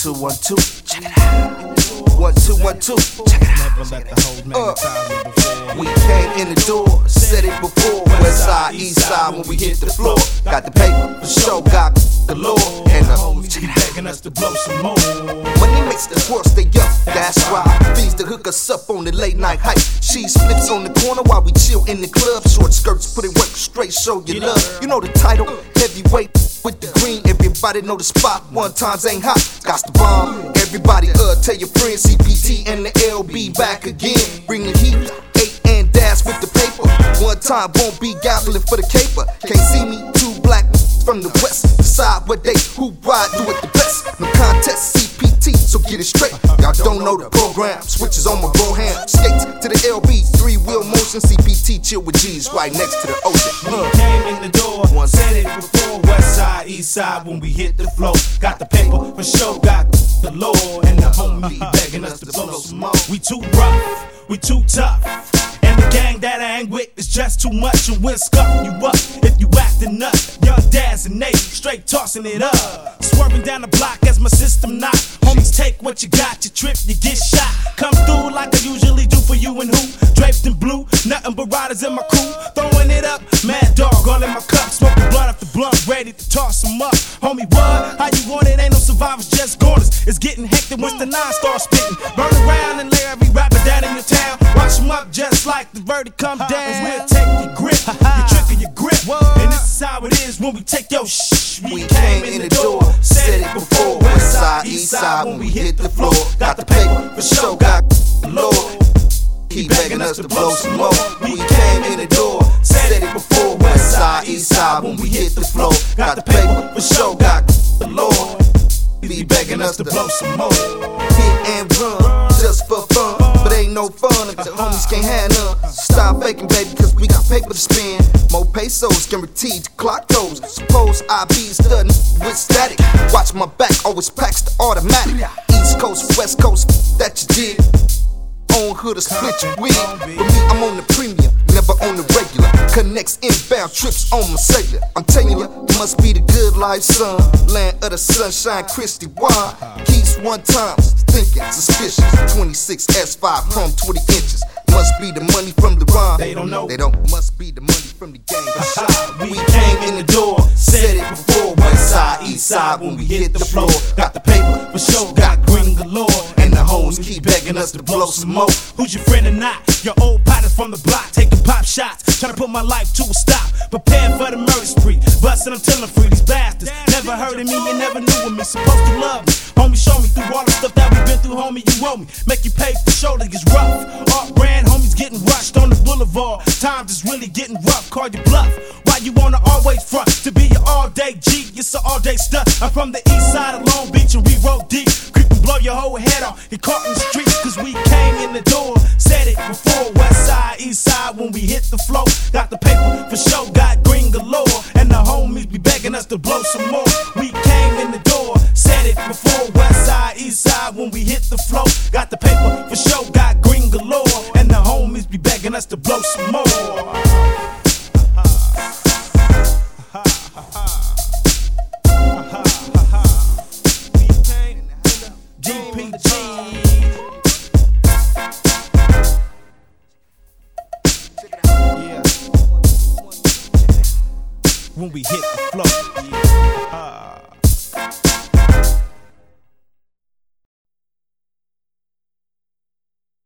2, 1, 2, check it out. 1, 2, 1, 2, check it out. Never let the hoes magnetize me before. We came in the door, said it before. West side, east side, when we hit the floor. Got the paper, for sure, got the law. And the homies be begging us to blow some more. Money makes the world stay up, that's why. Fees to hook us up on the late night hype. Cheese flips on the corner while we chill in the club. Short skirts, put it work straight, show your love. You know the title, heavyweight with the green. Everybody know the spot, one times ain't hot. Got the bomb, everybody tell your friends. CPT and the LB back again. Bring the heat, 8 and dash with the paper. One time won't be gobbling for the caper. Can't see me, 2 black from the west. Decide what they, who ride, do it the best. No contest, CPT, so get it straight. Y'all don't know the program, switches on my bro hand. Skates to the LB, 3-wheel motion. CPT chill with G's right next to the ocean. Came in the door, said it before. West side, east side, when we hit the floor. Got the paper, for sure, got the law. And the homie begging us to blow some more. We too rough, we too tough. And the gang that I hang with is just too much. And we'll scuff you up if you acting up. Young Daz and Nate, straight tossing it up. Swerving down the block as my system knock. Homies, take what you got, you trip, you get shot. Come through like I usually do for you and who? Draped in blue, nothing but riders in my crew. Throwing it up, mad dog, all in my cup. Smoking blunt after blunt, ready to toss them up. Homie, what? How you want it? Ain't no survivors, just goners. It's getting hectic once the 9 starts spitting. Burn around and lay every rapper down in your town. Watch them up just like the verdict come down. We'll take your grip, your trick or your grip. And this is how it is when we take your shh. We came in the door, said it before. West side, east side, when we hit the floor. Got the paper, for sure, got the law. Keep begging us to blow some more. We came in the door, said it before. West side, east side, when we hit the floor. Got the paper, for sure, got the law. Be begging us to blow some more. Hit and run, just for fun. But ain't no fun if the homies can't have none. Stop faking, baby, cause we got paper to spend. More pesos guaranteed to clock those. Suppose I be studying with static. Watch my back, always packs the automatic. East Coast, West Coast, that you did. On hood or split your wig. For me, I'm on the premium, never on the regular. Connects inbound trips on my cellular. I'm telling you, it must be the good life, son. Land of the sunshine, Christy Wine. Keys 1 times, thinking suspicious. 26 S5, chrome 20 inches. Must be the money from the rhyme. They don't know. They don't. Must be the money from the game. We came in the door, said it before. West side, east side, when we hit the floor. Got the paper, for sure, got green galore. And the hoes keep begging us to blow some more. Who's your friend or not? Your old partners from the block, taking pop shots, trying to put my life to a stop. Preparing for the murder spree, busting, I'm telling free these bastards. Never heard of me, you never knew of me. Supposed to love me, homie, show me through all the stuff that we've been through, homie. You owe me, make you pay for shoulder gets rough. Art brand, homies getting rushed on the boulevard. Times is really getting rough, call your bluff. Why you wanna always front to be your all-day G? It's an all-day stunt. I'm from the east side of Long Beach and we roll deep. Creep and blow your whole head off. Get caught in the streets cause we came in the door. Said it before, west side, east side, when we hit the flow. Got the paper, for sure, got green galore. And the homies be begging us to blow some more. We came in the door, said it before, west side, east side, when we hit the flow. Got the paper, for sure, got green galore. And the homies be begging us to blow some more. When we hit the floor.